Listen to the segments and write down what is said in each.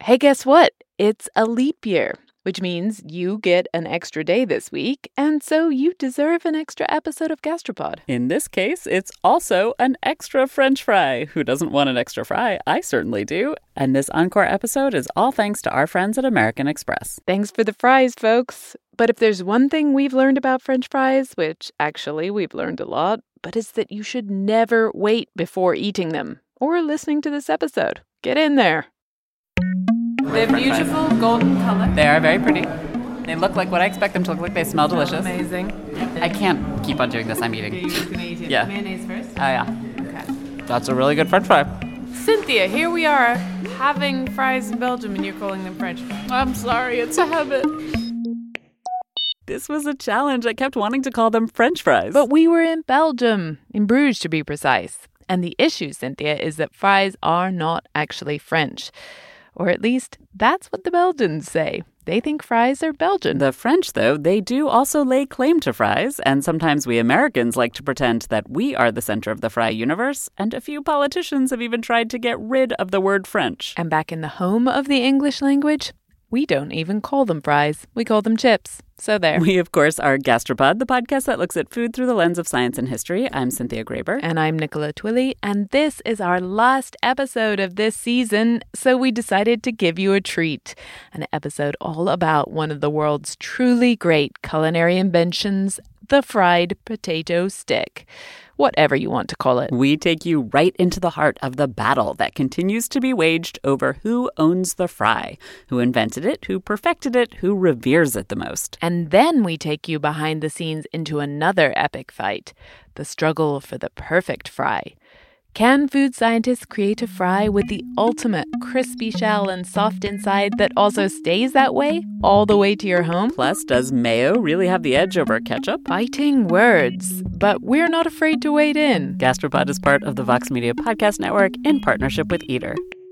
Hey, guess what? It's a leap year, which means you get an extra day this week, and so you deserve an extra episode of Gastropod. In this case, it's also an extra French fry. Who doesn't want an extra fry? I certainly do. And this encore episode is all thanks to our friends at American Express. Thanks for the fries, folks. But if there's one thing we've learned about French fries, which actually we've learned a lot, but it's that you should never wait before eating them or listening to this episode. Get in there. They're beautiful golden color. They are very pretty. They look like what I expect them to look like. They smell delicious. Amazing. I can't keep on doing this. I'm eating. You're just going to eat it. Yeah. Mayonnaise first? Oh, yeah. Okay. That's a really good French fry. Cynthia, here we are having fries in Belgium and you're calling them French fries. I'm sorry. It's a habit. This was a challenge. I kept wanting to call them French fries. But we were in Belgium, in Bruges to be precise. And the issue, Cynthia, is that fries are not actually French. Or at least, that's what the Belgians say. They think fries are Belgian. The French, though, they do also lay claim to fries, and sometimes we Americans like to pretend that we are the center of the fry universe, and a few politicians have even tried to get rid of the word French. And back in the home of the English language, we don't even call them fries. We call them chips. So there. We, of course, are Gastropod, the podcast that looks at food through the lens of science and history. I'm Cynthia Graber. And I'm Nicola Twilley. And this is our last episode of this season, so we decided to give you a treat. An episode all about one of the world's truly great culinary inventions, the fried potato stick. Whatever you want to call it. We take you right into the heart of the battle that continues to be waged over who owns the fry, who invented it, who perfected it, who reveres it the most. And then we take you behind the scenes into another epic fight, the struggle for the perfect fry. Can food scientists create a fry with the ultimate crispy shell and soft inside that also stays that way all the way to your home? Plus, does mayo really have the edge over ketchup? Fighting words, but we're not afraid to wade in. Gastropod is part of the Vox Media Podcast Network in partnership with Eater.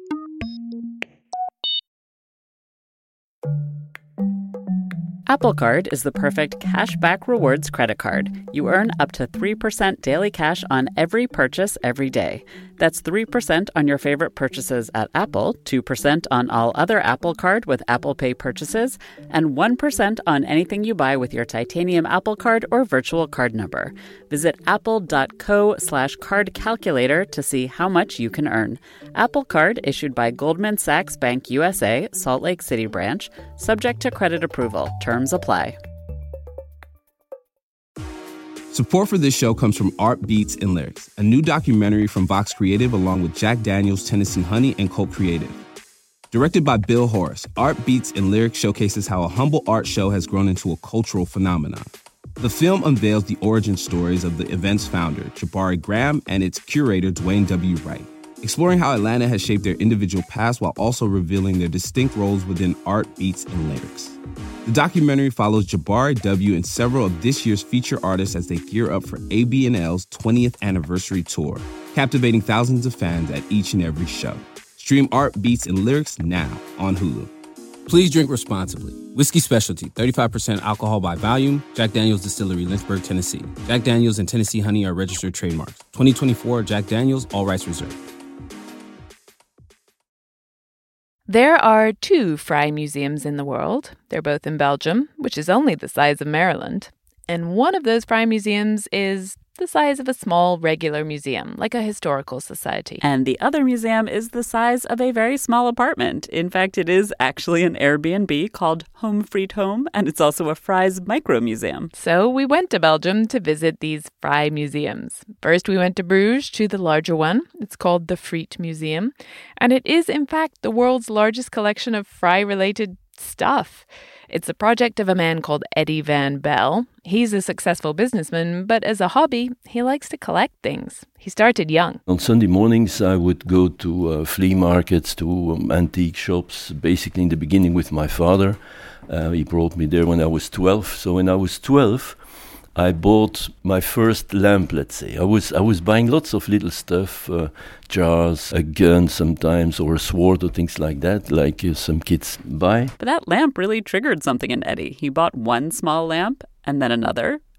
Apple Card is the perfect cashback rewards credit card. You earn up to 3% daily cash on every purchase every day. That's 3% on your favorite purchases at Apple, 2% on all other Apple Card with Apple Pay purchases, and 1% on anything you buy with your titanium Apple Card or virtual card number. Visit apple.co/card calculator to see how much you can earn. Apple Card issued by Goldman Sachs Bank USA, Salt Lake City branch, subject to credit approval. Terms apply. Support for this show comes from Art Beats and Lyrics, a new documentary from Vox Creative along with Jack Daniels, Tennessee Honey, and Colt Creative. Directed by Bill Horace, Art Beats and Lyrics showcases how a humble art show has grown into a cultural phenomenon. The film unveils the origin stories of the event's founder, Jabari Graham, and its curator, Dwayne W. Wright, exploring how Atlanta has shaped their individual paths while also revealing their distinct roles within Art Beats and Lyrics. The documentary follows Jabari W. and several of this year's feature artists as they gear up for AB&L's 20th anniversary tour, captivating thousands of fans at each and every show. Stream Art Beats and Lyrics now on Hulu. Please drink responsibly. Whiskey Specialty, 35% alcohol by volume. Jack Daniel's Distillery, Lynchburg, Tennessee. Jack Daniel's and Tennessee Honey are registered trademarks. 2024 Jack Daniel's, all rights reserved. There are 2 fry museums in the world. They're both in Belgium, which is only the size of Maryland. And one of those fry museums is the size of a small regular museum, like a historical society. And the other museum is the size of a very small apartment. In fact, it is actually an Airbnb called Home Friet Home, and it's also a Fry's micro museum. So we went to Belgium to visit these fry museums. First, we went to Bruges to the larger one. It's called the Friet Museum. And it is, in fact, the world's largest collection of fry-related stuff. It's the project of a man called Eddie Van Belle. He's a successful businessman, but as a hobby, he likes to collect things. He started young. On Sunday mornings, I would go to flea markets, to antique shops, basically in the beginning with my father. He brought me there when I was 12. So when I was 12, I bought my first lamp, let's say. I was buying lots of little stuff, jars, a gun sometimes, or a sword or things like that, like some kids buy. But that lamp really triggered something in Eddie. He bought one small lamp, and then another,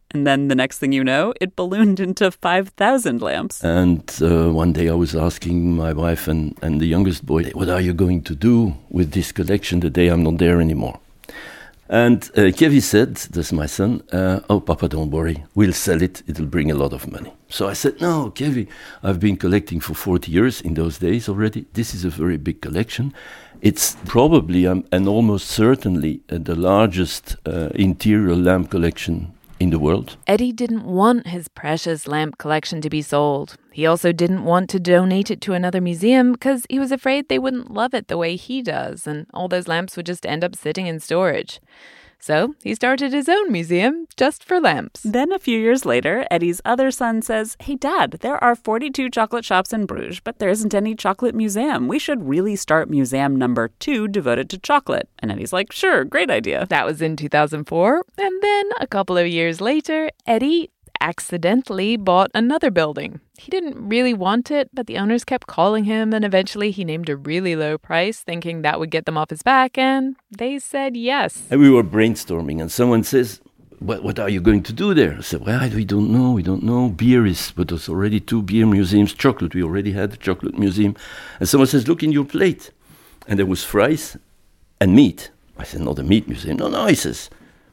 And then the next thing you know, it ballooned into 5,000 lamps. And one day I was asking my wife and the youngest boy, what are you going to do with this collection the day I'm not there anymore? And Kevi said, that's my son, oh, Papa, don't worry, we'll sell it, it'll bring a lot of money. So I said, no, Kevi, I've been collecting for 40 years in those days already. This is a very big collection. It's probably and almost certainly the largest interior lamp collection in the world. Eddie didn't want his precious lamp collection to be sold. He also didn't want to donate it to another museum because he was afraid they wouldn't love it the way he does, and all those lamps would just end up sitting in storage. So he started his own museum just for lamps. Then a few years later, Eddie's other son says, hey, Dad, there are 42 chocolate shops in Bruges, but there isn't any chocolate museum. We should really start museum number 2 devoted to chocolate. And Eddie's like, sure, great idea. That was in 2004. And then a couple of years later, Eddie accidentally bought another building. He didn't really want it, but the owners kept calling him, and eventually he named a really low price, thinking that would get them off his back, and they said yes. And we were brainstorming, and someone says, what are you going to do there? I said, well, we don't know. Beer is, but there's already 2 beer museums. Chocolate, we already had a chocolate museum. And someone says, look in your plate. And there was fries and meat. I said, not a meat museum. No, he says,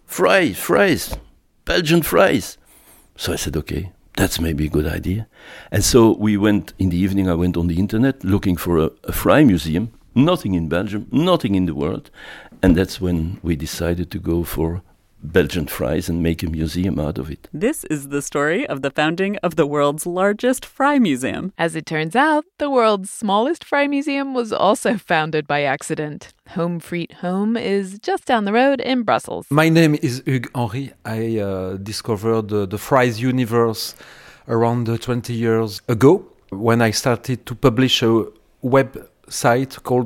fries, Belgian fries. So I said, okay, that's maybe a good idea. And so we went, in the evening, I went on the internet looking for a fry museum. Nothing in Belgium, nothing in the world. And that's when we decided to go for Belgian fries and make a museum out of it. This is the story of the founding of the world's largest fry museum. As it turns out, the world's smallest fry museum was also founded by accident. Home Friet Home is just down the road in Brussels. My name is Hugues Henry. I discovered the fries universe around 20 years ago when I started to publish a website called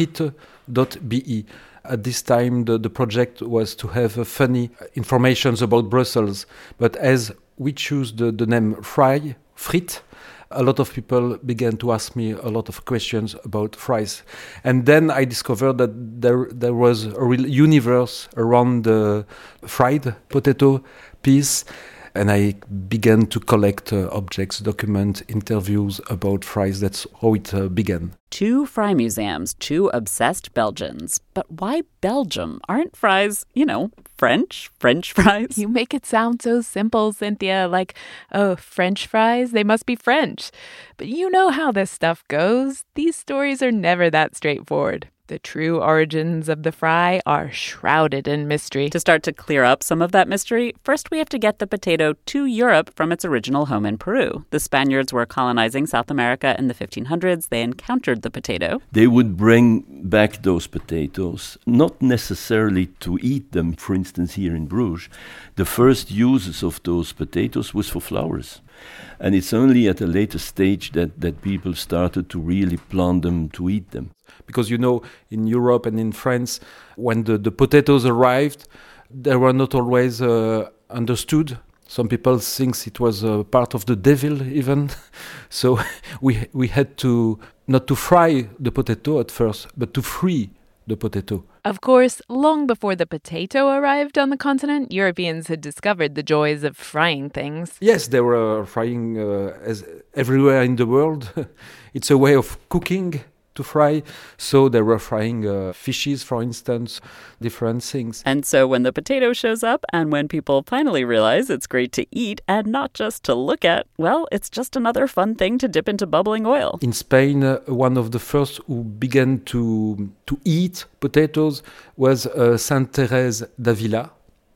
friet.be. At this time, the project was to have funny information about Brussels. But as we choose the name friet, a lot of people began to ask me a lot of questions about fries. And then I discovered that there was a real universe around the fried potato piece. And I began to collect objects, document interviews about fries. That's how it began. 2 fry museums, 2 obsessed Belgians. But why Belgium? Aren't fries, French fries? You make it sound so simple, Cynthia, like, oh, French fries, they must be French. But you know how this stuff goes. These stories are never that straightforward. The true origins of the fry are shrouded in mystery. To start to clear up some of that mystery, first we have to get the potato to Europe from its original home in Peru. The Spaniards were colonizing South America in the 1500s. They encountered the potato. They would bring back those potatoes, not necessarily to eat them. For instance, here in Bruges, the first uses of those potatoes was for flowers. And it's only at a later stage that people started to really plant them to eat them. Because, in Europe and in France, when the potatoes arrived, they were not always understood. Some people think it was part of the devil even. So we had to, not to fry the potato at first, but to free the potato. Of course, long before the potato arrived on the continent, Europeans had discovered the joys of frying things. Yes, they were frying as everywhere in the world. It's a way of cooking to fry. So they were frying fishes, for instance, different things. And so when the potato shows up and when people finally realize it's great to eat and not just to look at, well, it's just another fun thing to dip into bubbling oil. In Spain, one of the first who began to eat potatoes was Saint Thérèse d'Avila.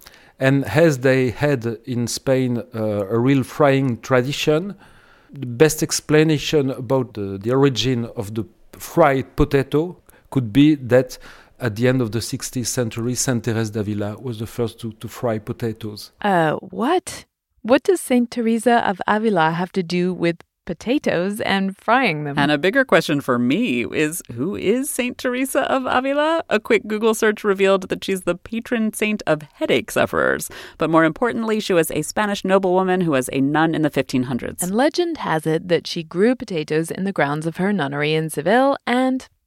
And as they had in Spain a real frying tradition, the best explanation about the origin of the fried potato could be that at the end of the 16th century, Saint Thérèse d'Avila was the first to fry potatoes. What? What does Saint Teresa of Avila have to do with potatoes and frying them? And a bigger question for me is, who is Saint Teresa of Avila? A quick Google search revealed that she's the patron saint of headache sufferers. But more importantly, she was a Spanish noblewoman who was a nun in the 1500s. And legend has it that she grew potatoes in the grounds of her nunnery in Seville and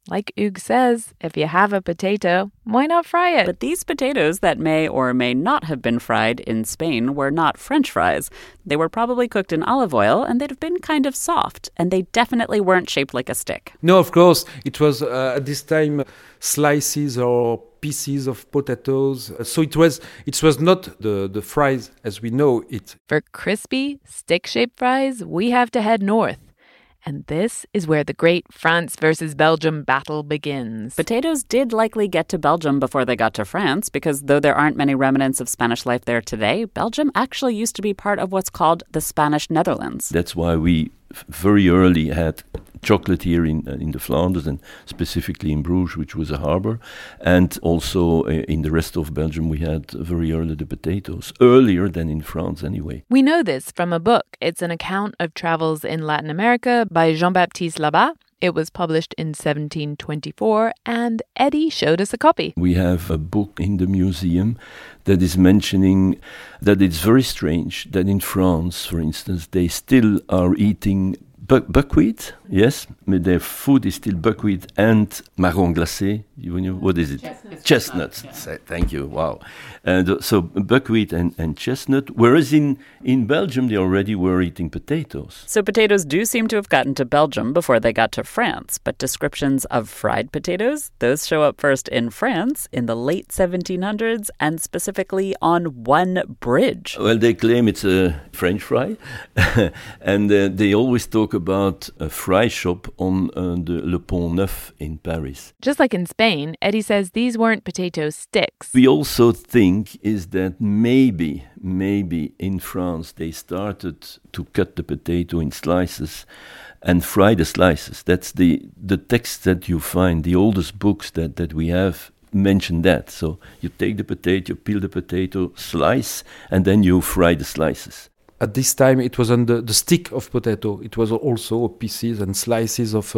Like Hugues says, if you have a potato, why not fry it? But these potatoes that may or may not have been fried in Spain were not French fries. They were probably cooked in olive oil, and they'd have been kind of soft, and they definitely weren't shaped like a stick. No, of course, it was at this time slices or pieces of potatoes. So it was not the fries as we know it. For crispy, stick-shaped fries, we have to head north. And this is where the great France versus Belgium battle begins. Potatoes did likely get to Belgium before they got to France, because though there aren't many remnants of Spanish life there today, Belgium actually used to be part of what's called the Spanish Netherlands. That's why we very early had chocolate here in the Flanders, and specifically in Bruges, which was a harbor. And also in the rest of Belgium, we had very early the potatoes, earlier than in France anyway. We know this from a book. It's an account of travels in Latin America by Jean-Baptiste Labat. It was published in 1724, and Eddie showed us a copy. We have a book in the museum that is mentioning that it's very strange that in France, for instance, they still are eating buckwheat, yes, but their food is still buckwheat and marron glacé. You know, what is it? Chestnuts. Thank you. Wow. And so buckwheat and chestnut, whereas in Belgium they already were eating potatoes. So potatoes do seem to have gotten to Belgium before they got to France, but descriptions of fried potatoes, those show up first in France in the late 1700s, and specifically on one bridge. Well, they claim it's a French fry, and they always talk about a fry shop on the Le Pont Neuf in Paris. Just like in Spain, Eddie says these weren't potato sticks. We also think is that maybe in France they started to cut the potato in slices and fry the slices. That's the text that you find, the oldest books that we have mention that. So you take the potato, peel the potato, slice, and then you fry the slices. At this time, it was on the stick of potato. It was also pieces and slices of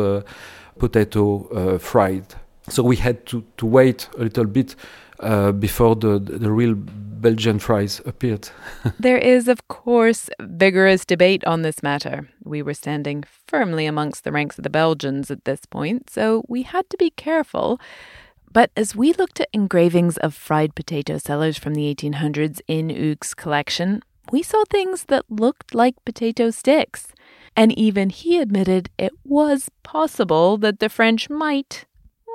potato fried. So we had to wait a little bit before the real Belgian fries appeared. There is, of course, vigorous debate on this matter. We were standing firmly amongst the ranks of the Belgians at this point, so we had to be careful. But as we looked at engravings of fried potato sellers from the 1800s in Hugues' collection, we saw things that looked like potato sticks. And even he admitted it was possible that the French might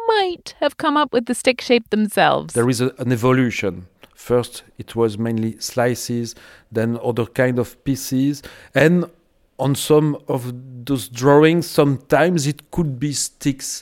have come up with the stick shape themselves. There is an evolution. First, it was mainly slices, then other kind of pieces. And on some of those drawings, sometimes it could be sticks.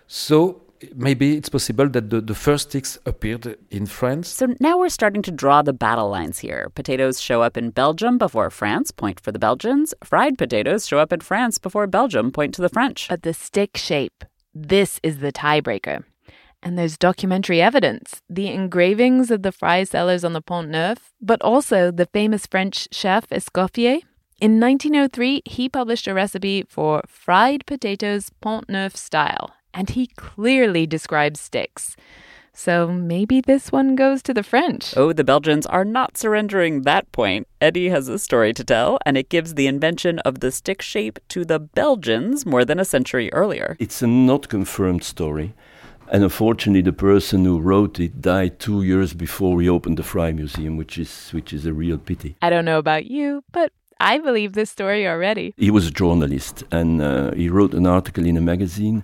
So maybe it's possible that the first sticks appeared in France. So now we're starting to draw the battle lines here. Potatoes show up in Belgium before France, point for the Belgians. Fried potatoes show up in France before Belgium, point to the French. But the stick shape, this is the tiebreaker. And there's documentary evidence. The engravings of the fry sellers on the Pont Neuf, but also the famous French chef Escoffier. In 1903, he published a recipe for fried potatoes Pont Neuf style. And he clearly describes sticks. So maybe this one goes to the French. Oh, the Belgians are not surrendering that point. Eddie has a story to tell, and it gives the invention of the stick shape to the Belgians more than a century earlier. It's a not confirmed story. And unfortunately, the person who wrote it died 2 years before we opened the Fry Museum, which is a real pity. I don't know about you, but I believe this story already. He was a journalist, and he wrote an article in a magazine.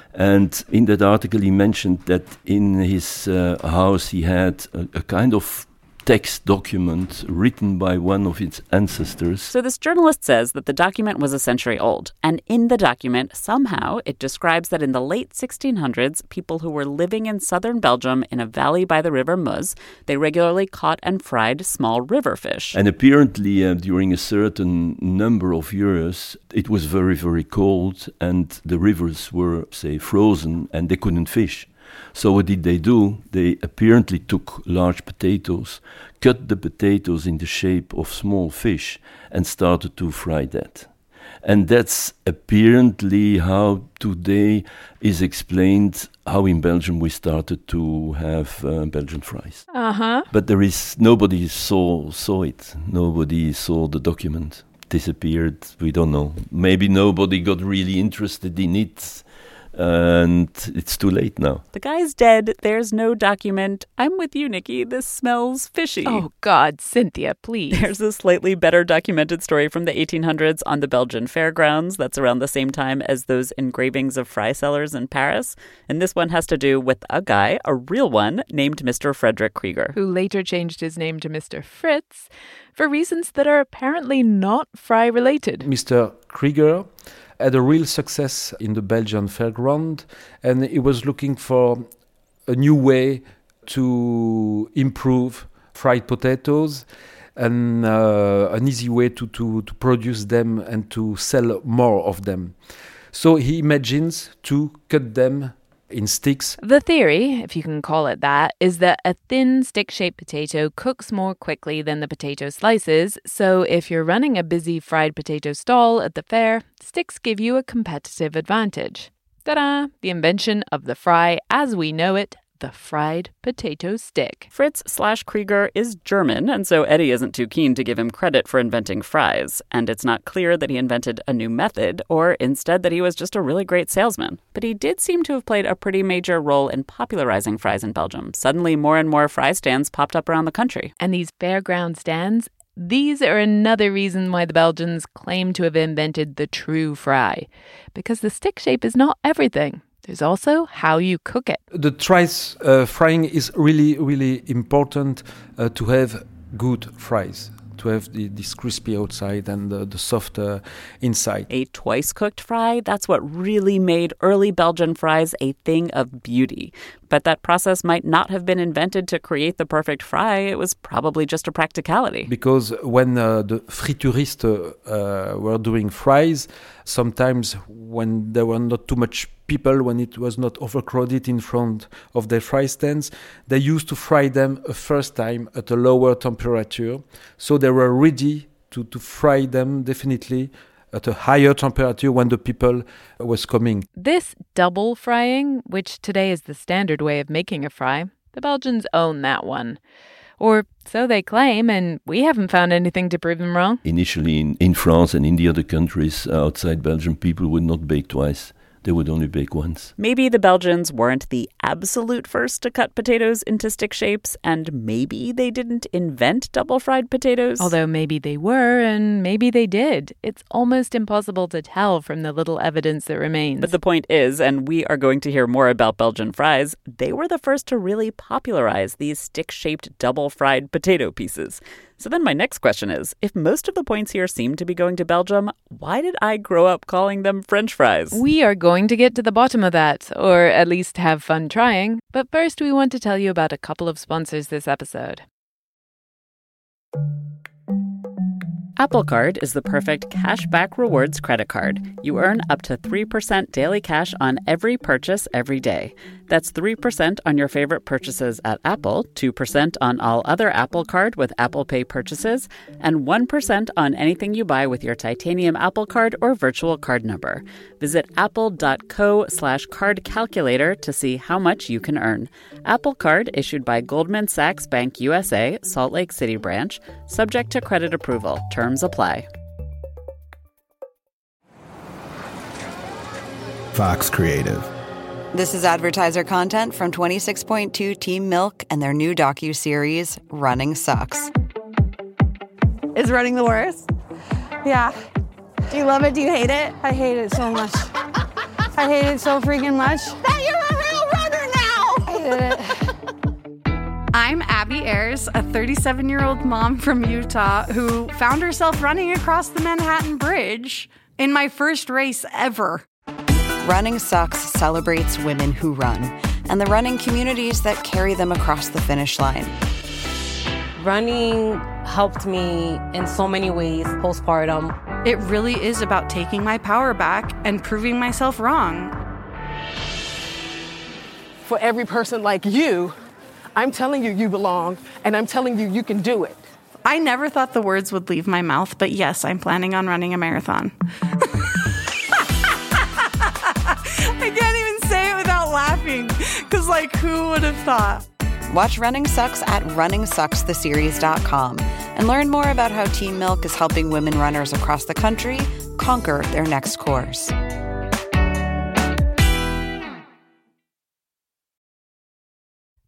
And in that article, he mentioned that in his house, he had a kind of text document written by one of its ancestors. So this journalist says that the document was a century old. And in the document, somehow, it describes that in the late 1600s, people who were living in southern Belgium in a valley by the river Meuse, they regularly caught and fried small river fish. And apparently, during a certain number of years, it was very, very cold, and the rivers were, say, frozen, and they couldn't fish. So what did they do? They apparently took large potatoes, cut the potatoes in the shape of small fish, and started to fry that. And that's apparently how today is explained how in Belgium we started to have Belgian fries. But nobody saw it. Nobody saw the document. Disappeared, we don't know. Maybe nobody got really interested in it. and it's too late now. The guy's dead. There's no document. I'm with you, Nikki. This smells fishy. Oh, God, Cynthia, please. There's a slightly better documented story from the 1800s on the Belgian fairgrounds. That's around the same time as those engravings of fry sellers in Paris. And this one has to do with a guy, a real one, named Mr. Frederick Krieger. Who later changed his name to Mr. Fritz for reasons that are apparently not fry-related. Mr. Krieger had a real success in the Belgian fairground, and he was looking for a new way to improve fried potatoes and an easy way to produce them and to sell more of them. So he imagines to cut them in sticks. The theory, if you can call it that, is that a thin stick-shaped potato cooks more quickly than the potato slices, so if you're running a busy fried potato stall at the fair, sticks give you a competitive advantage. Ta-da! The invention of the fry as we know it, the fried potato stick. Fritz/Krieger is German, and so Eddie isn't too keen to give him credit for inventing fries. And it's not clear that he invented a new method, or instead that he was just a really great salesman. But he did seem to have played a pretty major role in popularizing fries in Belgium. Suddenly, more and more fry stands popped up around the country. And these fairground stands, these are another reason why the Belgians claim to have invented the true fry. Because the stick shape is not everything. There's also how you cook it. The trice frying is really, really important to have good fries, to have this crispy outside and the soft inside. A twice-cooked fry, that's what really made early Belgian fries a thing of beauty. But that process might not have been invented to create the perfect fry. It was probably just a practicality. Because when the frituristes were doing fries, sometimes when there were not too much people, when it was not overcrowded in front of their fry stands, they used to fry them a first time at a lower temperature. So they were ready to fry them definitely at a higher temperature when the people was coming. This double frying, which today is the standard way of making a fry, the Belgians own that one. Or so they claim, and we haven't found anything to prove them wrong. Initially in France and in the other countries outside Belgium, people would not bake twice. They would only bake once. Maybe the Belgians weren't the absolute first to cut potatoes into stick shapes, and maybe they didn't invent double-fried potatoes. Although maybe they were, and maybe they did. It's almost impossible to tell from the little evidence that remains. But the point is, and we are going to hear more about Belgian fries, they were the first to really popularize these stick-shaped double-fried potato pieces. So then my next question is, if most of the points here seem to be going to Belgium, why did I grow up calling them French fries? We are going to get to the bottom of that, or at least have fun trying. But first, we want to tell you about a couple of sponsors this episode. Apple Card is the perfect cashback rewards credit card. You earn up to 3% daily cash on every purchase every day. That's 3% on your favorite purchases at Apple, 2% on all other Apple Card with Apple Pay purchases, and 1% on anything you buy with your titanium Apple Card or virtual card number. Visit apple.co/card calculator to see how much you can earn. Apple Card issued by Goldman Sachs Bank USA, Salt Lake City branch, subject to credit approval. Terms apply. Fox Creative. This is advertiser content from 26.2 Team Milk and their new docuseries, Running Sucks. Is running the worst? Yeah. Do you love it? Do you hate it? I hate it so much. I hate it so freaking much. That you're a real runner now! I hate it. I'm Abby Ayers, a 37-year-old mom from Utah who found herself running across the Manhattan Bridge in my first race ever. Running Sucks celebrates women who run and the running communities that carry them across the finish line. Running helped me in so many ways postpartum. It really is about taking my power back and proving myself wrong. For every person like you, I'm telling you you belong, and I'm telling you you can do it. I never thought the words would leave my mouth, but yes, I'm planning on running a marathon. I can't even say it without laughing, because, who would have thought? Watch Running Sucks at runningsuckstheseries.com and learn more about how Team Milk is helping women runners across the country conquer their next course.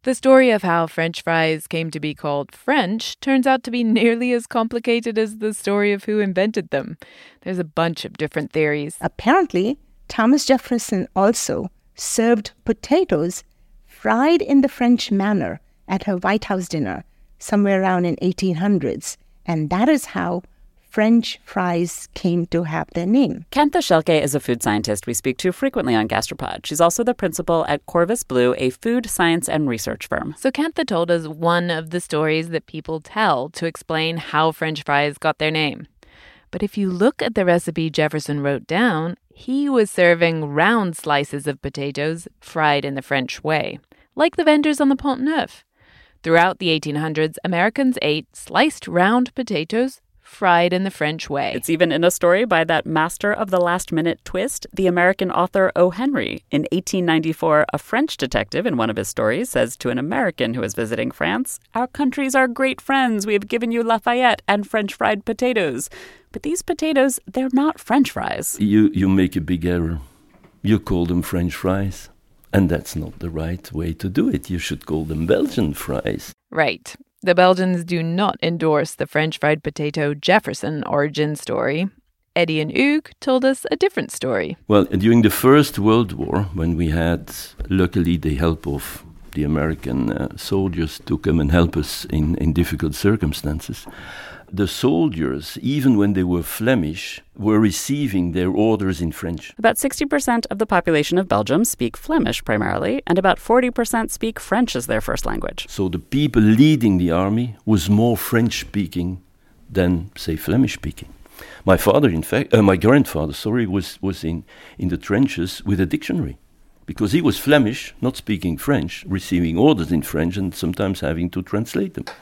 The story of how French fries came to be called French turns out to be nearly as complicated as the story of who invented them. There's a bunch of different theories. Apparently, Thomas Jefferson also served potatoes fried in the French manner at her White House dinner somewhere around in 1800s, and that is how French fries came to have their name. Kentha Schelke is a food scientist we speak to frequently on Gastropod. She's also the principal at Corvus Blue, a food science and research firm. So Kentha told us one of the stories that people tell to explain how French fries got their name. But if you look at the recipe Jefferson wrote down, he was serving round slices of potatoes fried in the French way, like the vendors on the Pont Neuf. Throughout the 1800s, Americans ate sliced round potatoes fried in the French way. It's even in a story by that master of the last-minute twist, the American author O. Henry. In 1894, a French detective in one of his stories says to an American who is visiting France, "Our countries are great friends. We have given you Lafayette and French fried potatoes." But these potatoes, they're not French fries. You make a big error. You call them French fries. And that's not the right way to do it. You should call them Belgian fries. Right. The Belgians do not endorse the French fried potato Jefferson origin story. Eddie and Hugues told us a different story. Well, during the First World War, when we had, luckily, the help of the American soldiers to come and help us in difficult circumstances, the soldiers, even when they were Flemish, were receiving their orders in French. About 60% of the population of Belgium speak Flemish primarily, and about 40% speak French as their first language. So the people leading the army was more French-speaking than, say, Flemish-speaking. My father, in fact, my grandfather, was in the trenches with a dictionary, because he was Flemish, not speaking French, receiving orders in French, and sometimes having to translate them.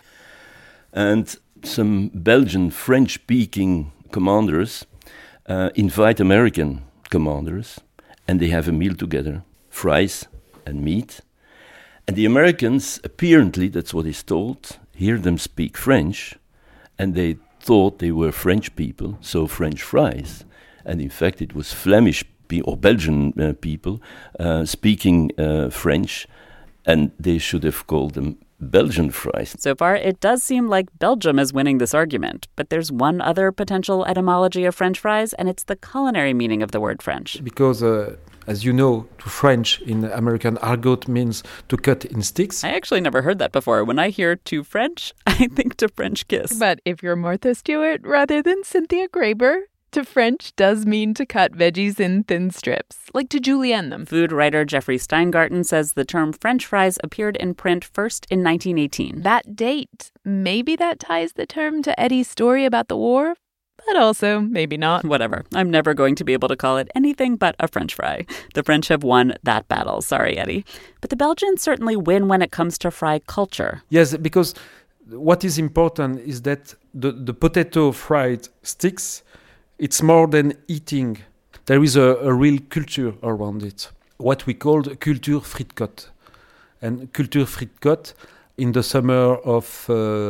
And some Belgian French-speaking commanders invite American commanders, and they have a meal together, fries and meat. And the Americans, apparently, that's what is told, hear them speak French, and they thought they were French people, so French fries. And in fact, it was Flemish or Belgian people speaking French, and they should have called them Belgian fries. So far, it does seem like Belgium is winning this argument. But there's one other potential etymology of French fries, and it's the culinary meaning of the word French. Because, as you know, to French in American argot means to cut in sticks. I actually never heard that before. When I hear to French, I think to French kiss. But if you're Martha Stewart rather than Cynthia Graber, to French does mean to cut veggies in thin strips, like to julienne them. Food writer Jeffrey Steingarten says the term French fries appeared in print first in 1918. That date, maybe that ties the term to Eddie's story about the war, but also maybe not. Whatever. I'm never going to be able to call it anything but a French fry. The French have won that battle. Sorry, Eddie. But the Belgians certainly win when it comes to fry culture. Yes, because what is important is that the potato fried sticks, it's more than eating. There is a real culture around it, what we called culture frites-côtes. And culture frites-côtes, in the summer of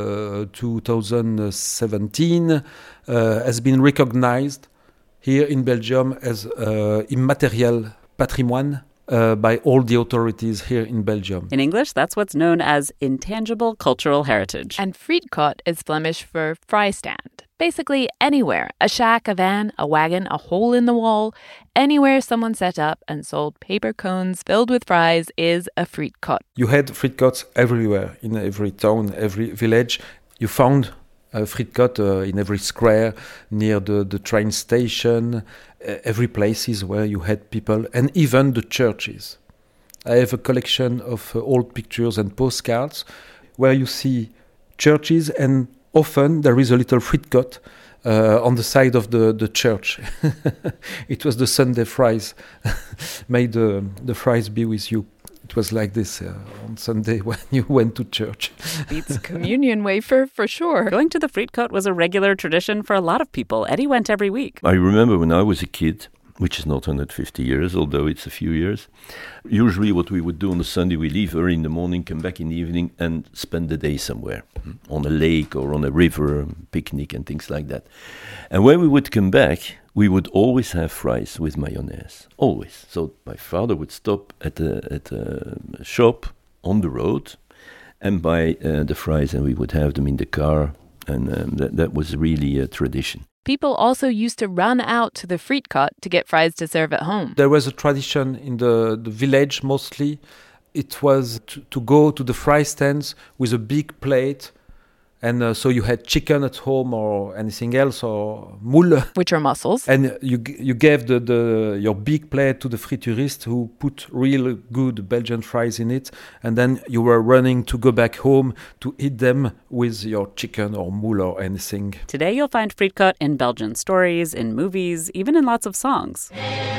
2017, has been recognized here in Belgium as immaterial patrimoine by all the authorities here in Belgium. In English, that's what's known as intangible cultural heritage. And frietcot is Flemish for fry stand. Basically anywhere, a shack, a van, a wagon, a hole in the wall, anywhere someone set up and sold paper cones filled with fries is a frietcot. You had frietcots everywhere, in every town, every village. You found a frietcot in every square, near the train station, every places where you had people, and even the churches. I have a collection of old pictures and postcards where you see churches, and often there is a little frietcot on the side of the church. It was the Sunday fries. May the fries be with you. It was like this on Sunday when you went to church. Beats communion wafer for sure. Going to the frietcot was a regular tradition for a lot of people. Eddie went every week. I remember when I was a kid, which is not 150 years, although it's a few years. Usually what we would do on a Sunday, we leave early in the morning, come back in the evening and spend the day somewhere, on a lake or on a river, picnic and things like that. And when we would come back, we would always have fries with mayonnaise, always. So my father would stop at a shop on the road and buy the fries, and we would have them in the car, and that was really a tradition. People also used to run out to the Frietkot to get fries to serve at home. There was a tradition in the village mostly. It was to go to the fry stands with a big plate. And so you had chicken at home or anything else, or moule, which are mussels. And you gave your big plate to the friturist who put real good Belgian fries in it. And then you were running to go back home to eat them with your chicken or moule or anything. Today you'll find Frietkot in Belgian stories, in movies, even in lots of songs.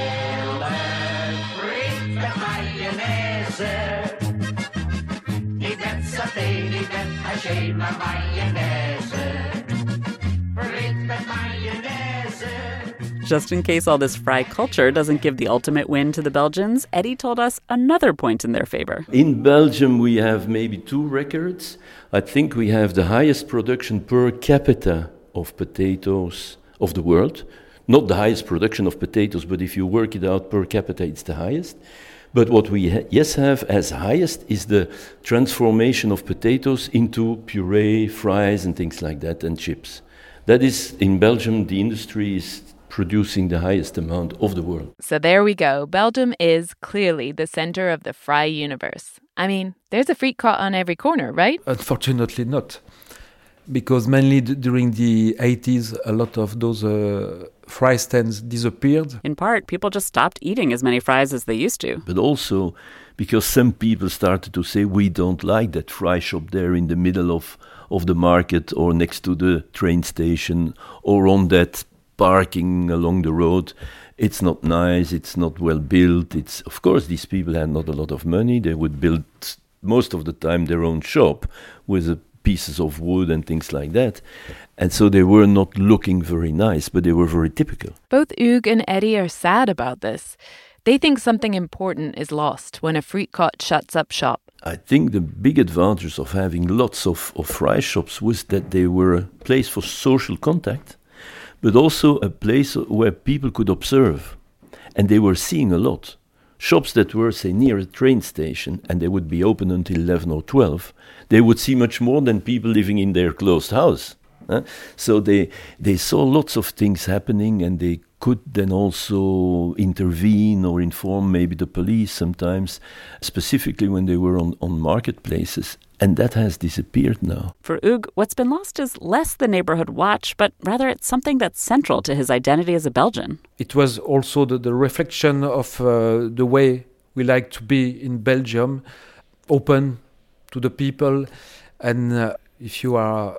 Just in case all this fry culture doesn't give the ultimate win to the Belgians, Eddie told us another point in their favor. In Belgium, we have maybe 2 records. I think we have the highest production per capita of potatoes of the world. Not the highest production of potatoes, but if you work it out per capita, it's the highest. But what we have as highest is the transformation of potatoes into puree, fries, and things like that, and chips. That is, in Belgium, the industry is producing the highest amount of the world. So there we go. Belgium is clearly the center of the fry universe. I mean, there's a Frietkot on every corner, right? Unfortunately not. Because mainly during the 80s, a lot of those fry stands disappeared. In part, people just stopped eating as many fries as they used to. But also because some people started to say, we don't like that fry shop there in the middle of the market or next to the train station or on that parking along the road. It's not nice, it's not well built. Of course, these people had not a lot of money. They would build most of the time their own shop with pieces of wood and things like that. And so they were not looking very nice, but they were very typical. Both Hugues and Eddie are sad about this. They think something important is lost when a Frietkot shuts up shop. I think the big advantage of having lots of fry shops was that they were a place for social contact, but also a place where people could observe. And they were seeing a lot. Shops that were, say, near a train station, and they would be open until 11 or 12, they would see much more than people living in their closed house. So they saw lots of things happening, and they could then also intervene or inform maybe the police sometimes, specifically when they were on marketplaces. And that has disappeared now. For Hugues, what's been lost is less the neighborhood watch, but rather it's something that's central to his identity as a Belgian. It was also the reflection of the way we like to be in Belgium, open to the people. And if you are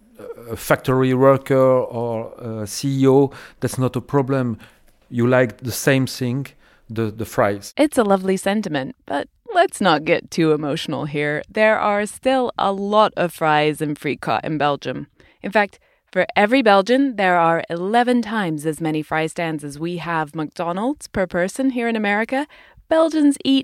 a factory worker or a CEO, that's not a problem. You like the same thing, the fries. It's a lovely sentiment, but let's not get too emotional here. There are still a lot of fries and Frietkot in Belgium. In fact, for every Belgian, there are 11 times as many fry stands as we have McDonald's per person here in America. Belgians eat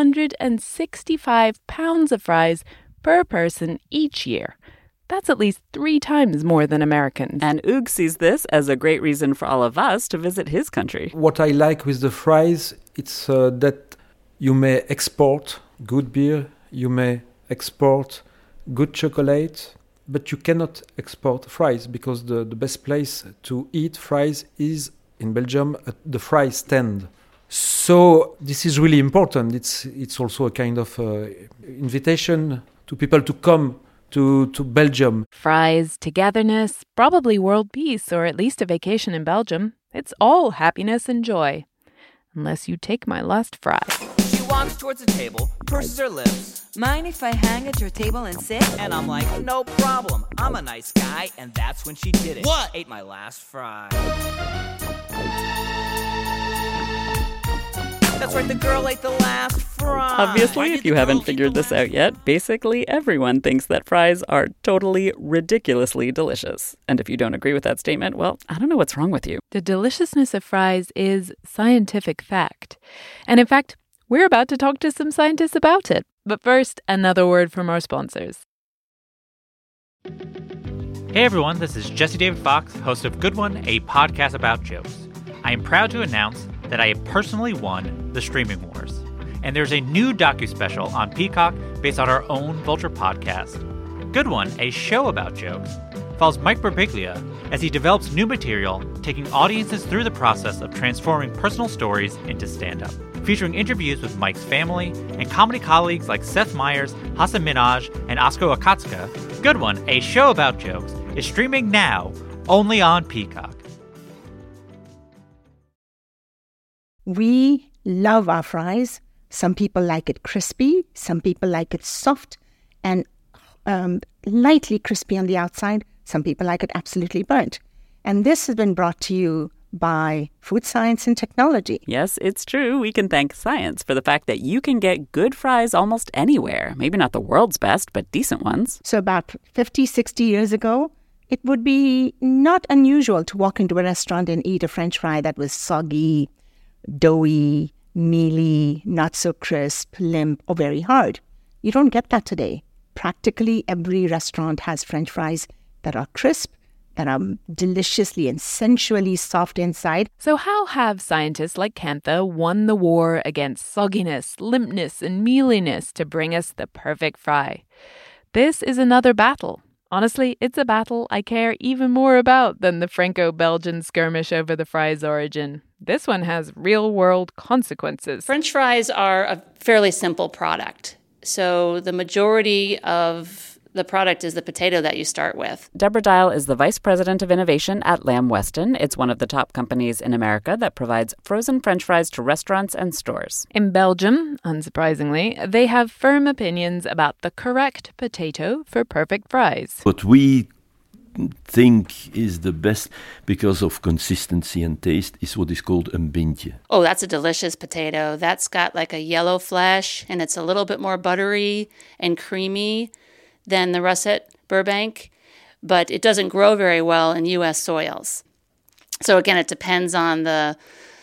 165 pounds of fries per person each year. That's at least 3 times more than Americans. And Hugues sees this as a great reason for all of us to visit his country. What I like with the fries, it's that you may export good beer, you may export good chocolate, but you cannot export fries because the best place to eat fries is in Belgium at the fry stand. So this is really important. It's also a kind of invitation to people to come to Belgium. Fries, togetherness, probably world peace, or at least a vacation in Belgium. It's all happiness and joy. Unless you take my last fry. She walks towards the table, purses her lips. Mind if I hang at your table and sit? And I'm like, no problem. I'm a nice guy, and that's when she did it. What? Ate my last fry. That's right, the girl ate the last fry. Obviously, if you haven't figured this out yet, basically everyone thinks that fries are totally ridiculously delicious. And if you don't agree with that statement, well, I don't know what's wrong with you. The deliciousness of fries is scientific fact. And in fact, we're about to talk to some scientists about it. But first, another word from our sponsors. Hey everyone, this is Jesse David Fox, host of Good One, a podcast about jokes. I am proud to announce that I have personally won the Streaming Wars. and there's a new docu-special on Peacock based on our own Vulture podcast. Good One, a show about jokes, follows Mike Birbiglia as he develops new material, taking audiences through the process of transforming personal stories into stand-up. Featuring interviews with Mike's family and comedy colleagues like Seth Meyers, Hasan Minhaj, and Asko Akatsuka, Good One, a show about jokes, is streaming now only on Peacock. We love our fries. Some people like it crispy, some people like it soft and lightly crispy on the outside. Some people like it absolutely burnt. And this has been brought to you by Food Science and Technology. Yes, it's true. We can thank science for the fact that you can get good fries almost anywhere. Maybe not the world's best, but decent ones. So about 50, 60 years ago, it would be not unusual to walk into a restaurant and eat a French fry that was soggy, doughy, mealy, not so crisp, limp, or very hard. You don't get that today. Practically every restaurant has French fries that are crisp, that are deliciously and sensually soft inside. So how have scientists like Kantha won the war against sogginess, limpness, and mealiness to bring us the perfect fry? This is another battle. Honestly, it's a battle I care even more about than the Franco-Belgian skirmish over the fry's origin. This one has real-world consequences. French fries are a fairly simple product. So the majority of the product is the potato that you start with. Deborah Dial is the Vice President of Innovation at Lamb Weston. It's one of the top companies in America that provides frozen French fries to restaurants and stores. In Belgium, unsurprisingly, they have firm opinions about the correct potato for perfect fries. What we think is the best because of consistency and taste is what is called een bintje. Oh, that's a delicious potato. That's got like a yellow flesh, and it's a little bit more buttery and creamy than the Russet Burbank, but it doesn't grow very well in U.S. soils. So again, it depends on the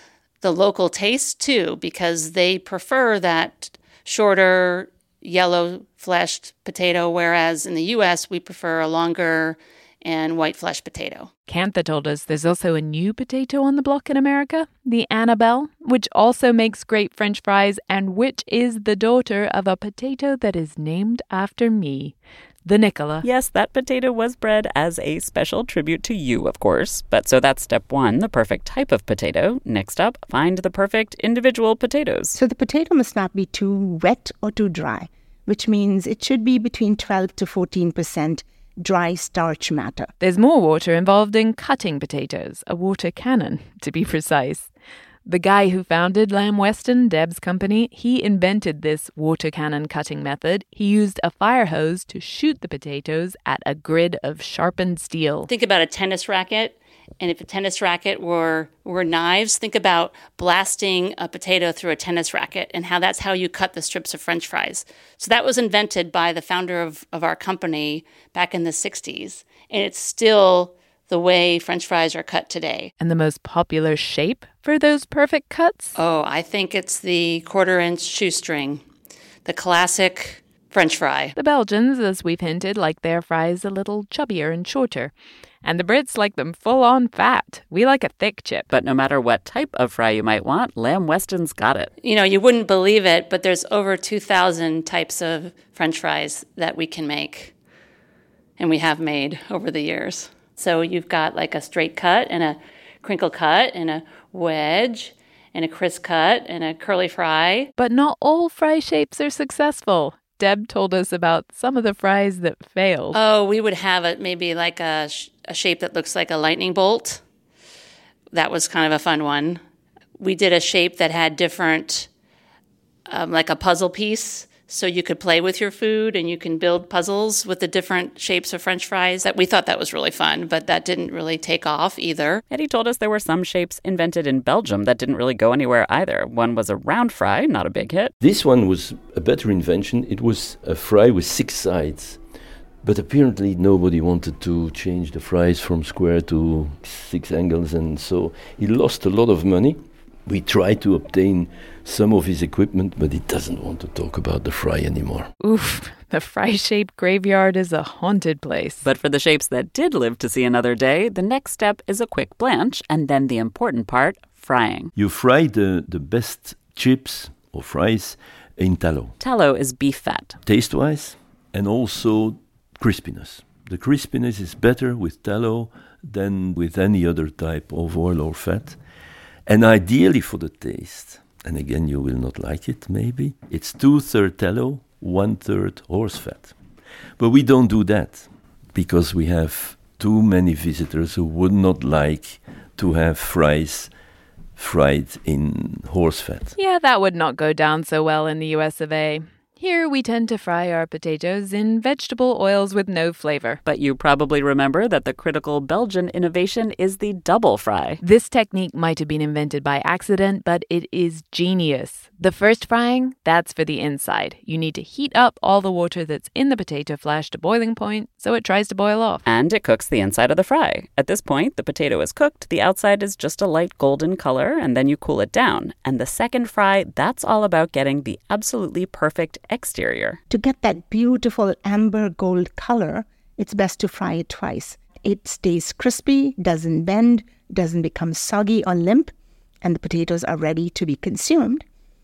local taste too, because they prefer that shorter, yellow-fleshed potato, whereas in the U.S. we prefer a longer and white-fleshed potato. Kantha told us there's also a new potato on the block in America, the Annabelle, which also makes great French fries and which is the daughter of a potato that is named after me, the Nicola. Yes, that potato was bred as a special tribute to you, of course. But so that's step one, the perfect type of potato. Next up, find the perfect individual potatoes. So the potato must not be too wet or too dry, which means it should be between 12 to 14% dry starch matter. There's more water involved in cutting potatoes, a water cannon, to be precise. The guy who founded Lamb Weston, Deb's company, he invented this water cannon cutting method. He used a fire hose to shoot the potatoes at a grid of sharpened steel. Think about a tennis racket. And if a tennis racket were knives, think about blasting a potato through a tennis racket and that's how you cut the strips of French fries. So that was invented by the founder of our company back in the 60s. And it's still the way French fries are cut today. And the most popular shape for those perfect cuts? Oh, I think it's the 1/4-inch shoestring, the classic French fry. The Belgians, as we've hinted, like their fries a little chubbier and shorter. And the Brits like them full-on fat. We like a thick chip. But no matter what type of fry you might want, Lamb Weston's got it. You know, you wouldn't believe it, but there's over 2,000 types of French fries that we can make. And we have made over the years. So you've got like a straight cut and a crinkle cut and a wedge and a crisp cut and a curly fry. But not all fry shapes are successful. Deb told us about some of the fries that failed. Oh, we would have it maybe like a shape that looks like a lightning bolt. That was kind of a fun one. We did a shape that had different, like a puzzle piece. So you could play with your food and you can build puzzles with the different shapes of French fries. That we thought that was really fun, but that didn't really take off either. Eddie told us there were some shapes invented in Belgium that didn't really go anywhere either. One was a round fry, not a big hit. This one was a better invention. It was a fry with 6 sides. But apparently nobody wanted to change the fries from square to 6 angles, and so he lost a lot of money. We tried to obtain some of his equipment, but he doesn't want to talk about the fry anymore. Oof, the fry-shaped graveyard is a haunted place. But for the shapes that did live to see another day, the next step is a quick blanch, and then the important part, frying. You fry the best chips or fries in tallow. Tallow is beef fat. Taste-wise, and also crispiness. The crispiness is better with tallow than with any other type of oil or fat. And ideally for the taste, and again you will not like it maybe, it's 2/3 tallow, 1/3 horse fat. But we don't do that because we have too many visitors who would not like to have fries fried in horse fat. Yeah, that would not go down so well in the US of A. Here, we tend to fry our potatoes in vegetable oils with no flavor. But you probably remember that the critical Belgian innovation is the double fry. This technique might have been invented by accident, but it is genius. The first frying, that's for the inside. You need to heat up all the water that's in the potato flash to boiling point so it tries to boil off. And it cooks the inside of the fry. At this point, the potato is cooked, the outside is just a light golden color, and then you cool it down. And the second fry, that's all about getting the absolutely perfect exterior. To get that beautiful amber gold color, it's best to fry it twice. It stays crispy, doesn't bend, doesn't become soggy or limp, and the potatoes are ready to be consumed.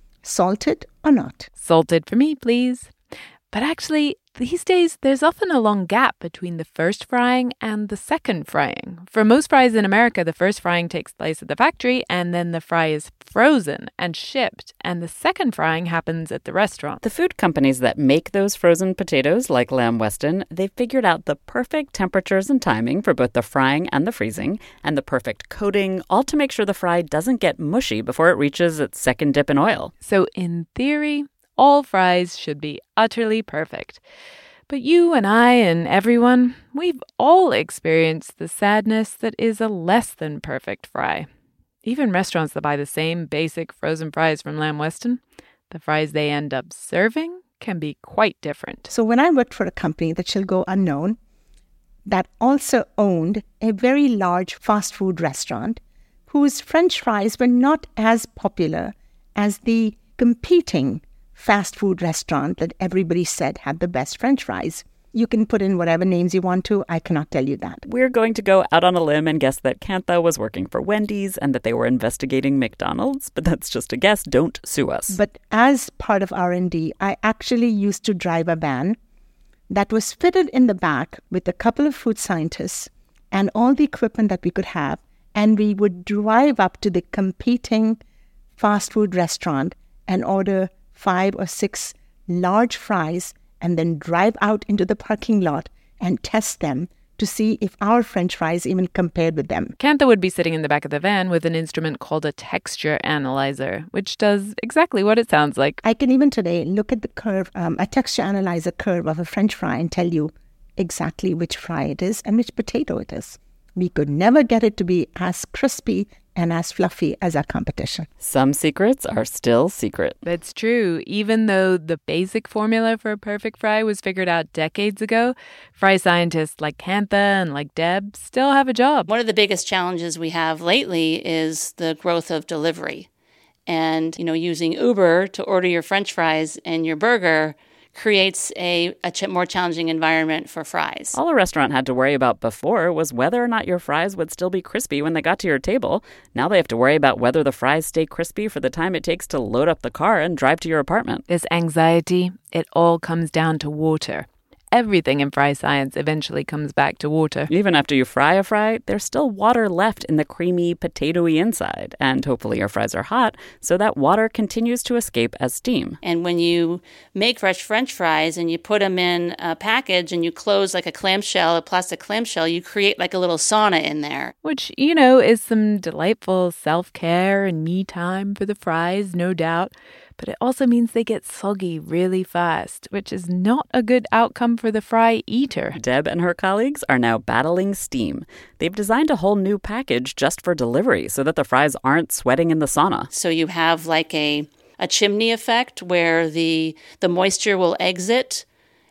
Salted or not? Salted for me, please. But actually, these days, there's often a long gap between the first frying and the second frying. For most fries in America, the first frying takes place at the factory, and then the fry is frozen and shipped, and the second frying happens at the restaurant. The food companies that make those frozen potatoes, like Lamb Weston, they've figured out the perfect temperatures and timing for both the frying and the freezing, and the perfect coating, all to make sure the fry doesn't get mushy before it reaches its second dip in oil. So in theory, all fries should be utterly perfect. But you and I and everyone, we've all experienced the sadness that is a less than perfect fry. Even restaurants that buy the same basic frozen fries from Lamb Weston, the fries they end up serving can be quite different. So when I worked for a company that shall go unknown, that also owned a very large fast food restaurant whose French fries were not as popular as the competing fast food restaurant that everybody said had the best French fries. You can put in whatever names you want to. I cannot tell you that. We're going to go out on a limb and guess that Cantha was working for Wendy's and that they were investigating McDonald's, but that's just a guess. Don't sue us. But as part of R&D, I actually used to drive a van that was fitted in the back with a couple of food scientists and all the equipment that we could have, and we would drive up to the competing fast food restaurant and order 5 or 6 large fries and then drive out into the parking lot and test them to see if our French fries even compared with them. Cantha would be sitting in the back of the van with an instrument called a texture analyzer, which does exactly what it sounds like. I can even today look at the curve, a texture analyzer curve of a French fry and tell you exactly which fry it is and which potato it is. We could never get it to be as crispy and as fluffy as our competition. Some secrets are still secret. That's true. Even though the basic formula for a perfect fry was figured out decades ago, fry scientists like Cantha and like Deb still have a job. One of the biggest challenges we have lately is the growth of delivery. And, using Uber to order your French fries and your burger creates a more challenging environment for fries. All a restaurant had to worry about before was whether or not your fries would still be crispy when they got to your table. Now they have to worry about whether the fries stay crispy for the time it takes to load up the car and drive to your apartment. This anxiety, it all comes down to water. Everything in fry science eventually comes back to water. Even after you fry a fry, there's still water left in the creamy, potatoey inside. And hopefully your fries are hot, so that water continues to escape as steam. And when you make fresh French fries and you put them in a package and you close like a plastic clamshell, you create like a little sauna in there. Which, is some delightful self-care and me time for the fries, no doubt. But it also means they get soggy really fast, which is not a good outcome for the fry eater. Deb and her colleagues are now battling steam. They've designed a whole new package just for delivery so that the fries aren't sweating in the sauna. So you have like a chimney effect where the moisture will exit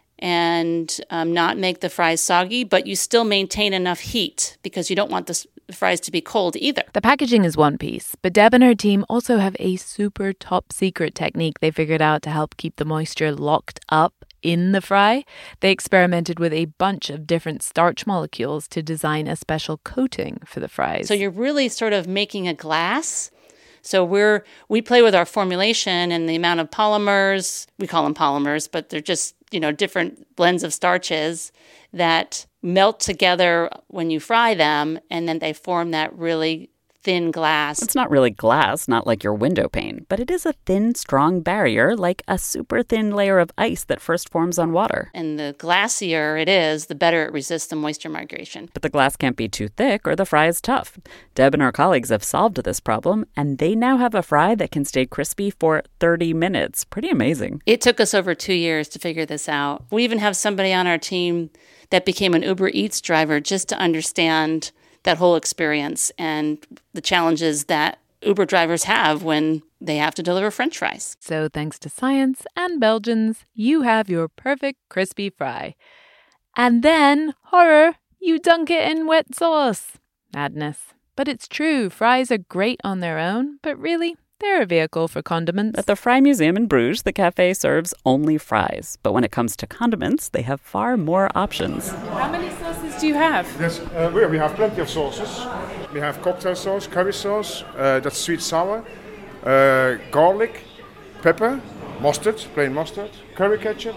and not make the fries soggy, but you still maintain enough heat because you don't want the fries to be cold either. The packaging is one piece, but Deb and her team also have a super top secret technique they figured out to help keep the moisture locked up in the fry. They experimented with a bunch of different starch molecules to design a special coating for the fries. So you're really sort of making a glass So we play with our formulation and the amount of polymers. We call them polymers, but they're just, different blends of starches that melt together when you fry them, and then they form that really thin glass. It's not really glass, not like your window pane, but it is a thin, strong barrier, like a super thin layer of ice that first forms on water. And the glassier it is, the better it resists the moisture migration. But the glass can't be too thick or the fry is tough. Deb and her colleagues have solved this problem, and they now have a fry that can stay crispy for 30 minutes. Pretty amazing. It took us over 2 years to figure this out. We even have somebody on our team that became an Uber Eats driver just to understand that whole experience and the challenges that Uber drivers have when they have to deliver French fries. So thanks to science and Belgians, you have your perfect crispy fry. And then, horror, you dunk it in wet sauce. Madness. But it's true, fries are great on their own, but really, they're a vehicle for condiments. At the Fry Museum in Bruges, the cafe serves only fries. But when it comes to condiments, they have far more options. How many sauces do you have? Yes, we have plenty of sauces. We have cocktail sauce, curry sauce, that's sweet sour, garlic, pepper, mustard, plain mustard, curry ketchup,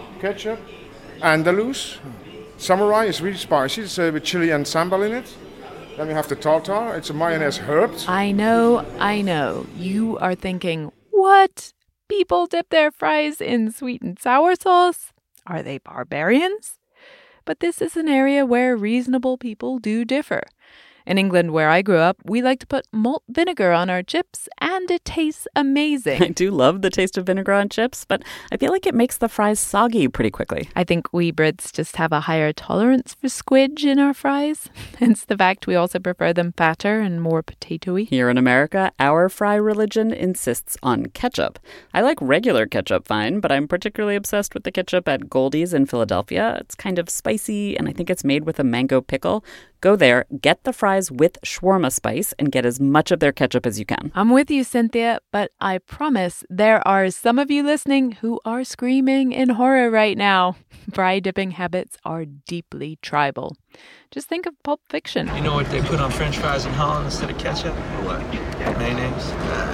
Andalus. Samurai is really spicy, it's with chili and sambal in it. Then we have the tartar. It's a mayonnaise herbed. I know. You are thinking, what? People dip their fries in sweet and sour sauce? Are they barbarians? But this is an area where reasonable people do differ. In England, where I grew up, we like to put malt vinegar on our chips, and it tastes amazing. I do love the taste of vinegar on chips, but I feel like it makes the fries soggy pretty quickly. I think we Brits just have a higher tolerance for squidge in our fries, hence the fact we also prefer them fatter and more potatoey. Here in America, our fry religion insists on ketchup. I like regular ketchup fine, but I'm particularly obsessed with the ketchup at Goldie's in Philadelphia. It's kind of spicy, and I think it's made with a mango pickle. Go there, get the fries with shawarma spice, and get as much of their ketchup as you can. I'm with you, Cynthia, but I promise there are some of you listening who are screaming in horror right now. Fry dipping habits are deeply tribal. Just think of Pulp Fiction. You know what they put on French fries in Holland instead of ketchup? What? Mayonnaise?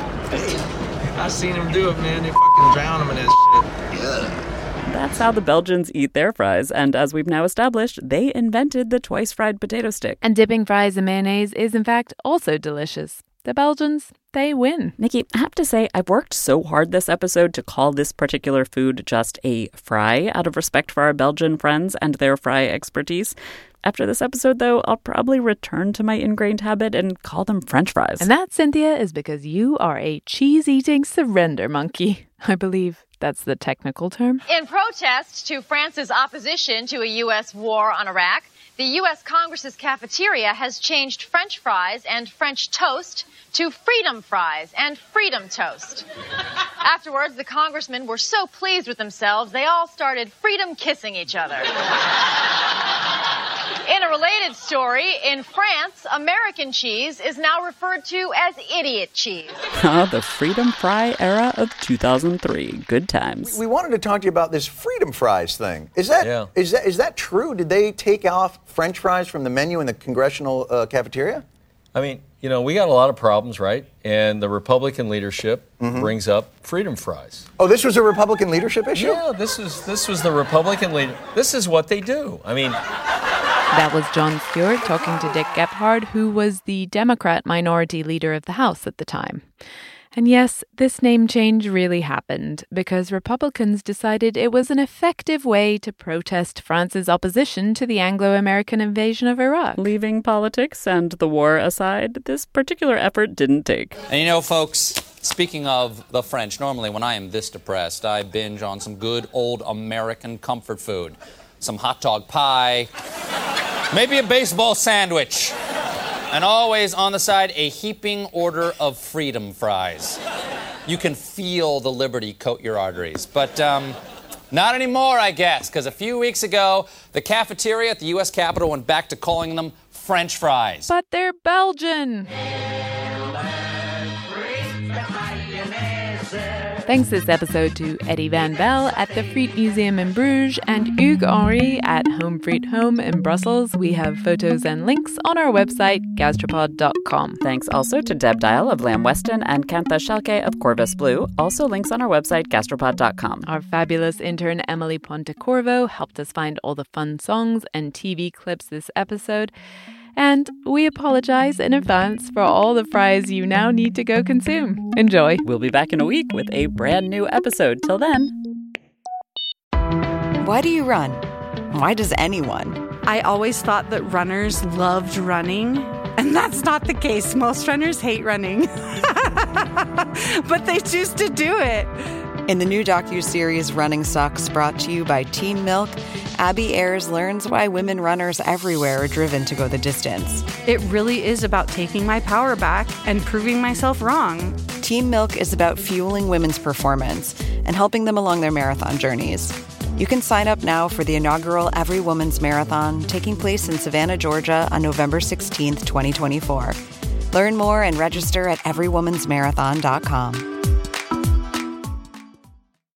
Hey, I seen them do it, man. They fucking drown them in that shit. Yeah. That's how the Belgians eat their fries, and as we've now established, they invented the twice-fried potato stick. And dipping fries in mayonnaise is, in fact, also delicious. The Belgians, they win. Nikki, I have to say, I've worked so hard this episode to call this particular food just a fry, out of respect for our Belgian friends and their fry expertise. After this episode, though, I'll probably return to my ingrained habit and call them French fries. And that, Cynthia, is because you are a cheese-eating surrender monkey. I believe that's the technical term. In protest to France's opposition to a U.S. war on Iraq, the U.S. Congress's cafeteria has changed French fries and French toast to freedom fries and freedom toast. Afterwards, the congressmen were so pleased with themselves, they all started freedom kissing each other. In a related story, in France, American cheese is now referred to as idiot cheese. The freedom fry era of 2003. Good times. We wanted to talk to you about this freedom fries thing. Is that true? Did they take off French fries from the menu in the congressional cafeteria? I mean, we got a lot of problems, right? And the Republican leadership brings up freedom fries. Oh, this was a Republican leadership issue? Yeah, this was the Republican leader. This is what they do. I mean, that was Jon Stewart talking to Dick Gephardt, who was the Democrat minority leader of the House at the time. And yes, this name change really happened because Republicans decided it was an effective way to protest France's opposition to the Anglo-American invasion of Iraq. Leaving politics and the war aside, this particular effort didn't take. And folks, speaking of the French, normally when I am this depressed, I binge on some good old American comfort food. Some hot dog pie, maybe a baseball sandwich. And always on the side, a heaping order of freedom fries. You can feel the liberty coat your arteries. But not anymore, I guess, because a few weeks ago, the cafeteria at the U.S. Capitol went back to calling them French fries. But they're Belgian. Thanks this episode to Eddie Van Belle at the Friet Museum in Bruges and Hugues Henry at Home Friet Home in Brussels. We have photos and links on our website, gastropod.com. Thanks also to Deb Dial of Lamb Weston and Kantha Schalke of Corvus Blue. Also links on our website, gastropod.com. Our fabulous intern, Emily Pontecorvo, helped us find all the fun songs and TV clips this episode. And we apologize in advance for all the fries you now need to go consume. Enjoy. We'll be back in a week with a brand new episode. Till then. Why do you run? Why does anyone? I always thought that runners loved running, and that's not the case. Most runners hate running, but they choose to do it. In the new docuseries Running Sucks, brought to you by Teen Milk, Abby Ayers learns why women runners everywhere are driven to go the distance. It really is about taking my power back and proving myself wrong. Teen Milk is about fueling women's performance and helping them along their marathon journeys. You can sign up now for the inaugural Every Woman's Marathon taking place in Savannah, Georgia on November 16th, 2024. Learn more and register at everywomansmarathon.com.